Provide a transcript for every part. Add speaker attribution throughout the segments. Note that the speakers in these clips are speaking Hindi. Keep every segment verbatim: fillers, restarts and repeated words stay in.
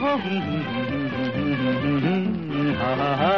Speaker 1: हा हा हा।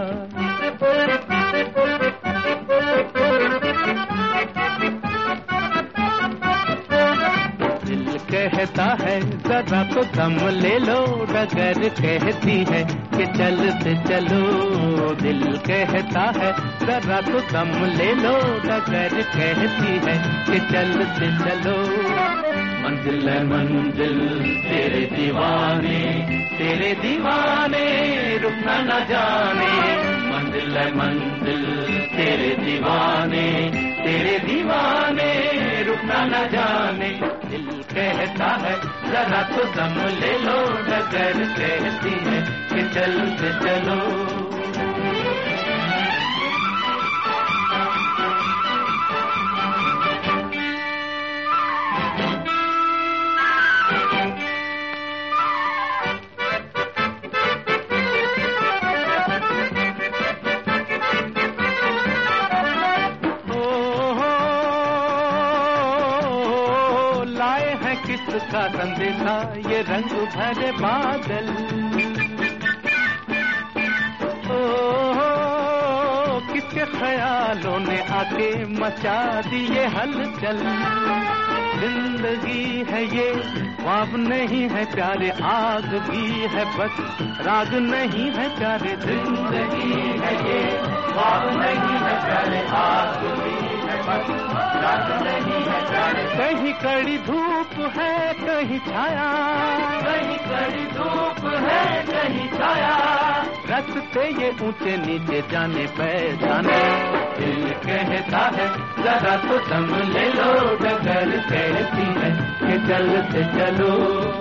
Speaker 1: कहता है जरा तो दम ले लो, डगर कहती है कि चलते चलो। दिल कहता है जरा तो दम ले लो, डगर कहती है कि चलते चलो। मंजिल है मंजिल तेरे दीवाने, तेरे दीवाने रुकना न जाने। मंजिल है मंजिल तेरे दीवाने, तेरे दीवाने रुकना न जाने। दिल कहता है जरा तो दम ले लो, डगर कहती है कि चलते चलो। किसका संदेशा ये रंग भरे बादल। ओ, किसके ख्यालों ने आके मचा दिए हलचल। जिंदगी है ये ख्वाब नहीं है प्यारे, आग भी है बस राग नहीं है प्यारे। जिंदगी है ये ख्वाब नहीं है प्यारे, आग भी है बस राग नहीं है प्यारे। कहीं कड़ी धूप है कहीं छाया, कहीं कड़ी धूप है कहीं छाया। रास्ते ये ऊंचे नीचे जाने पहचाने। दिल कहता है जरा तो दम ले लो, डगर कहती है कि चलते चलो।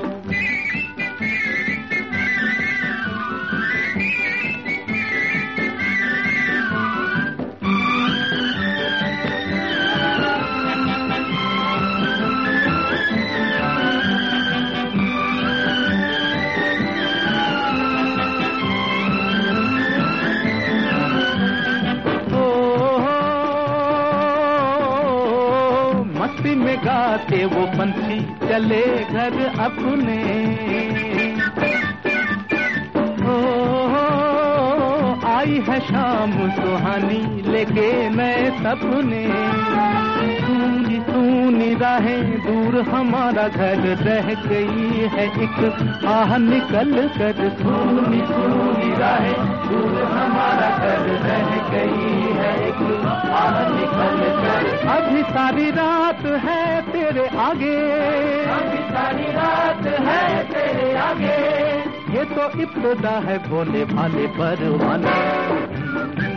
Speaker 1: मस्ती में गाते वो पंछी चले घर अपने। ओ, आई है शाम सुहानी लेके नए सपने। सूनी सूनी राहें दूर हमारा घर रह गई है एक आह निकल कर। सूनी सूनी राहें दूर हमारा घर रह गई है एक आह निकल कर। अभी सारी रात है तेरे आगे, अभी सारी रात है तेरे आगे। ये तो इब्तिदा है भोले भाले परवाने।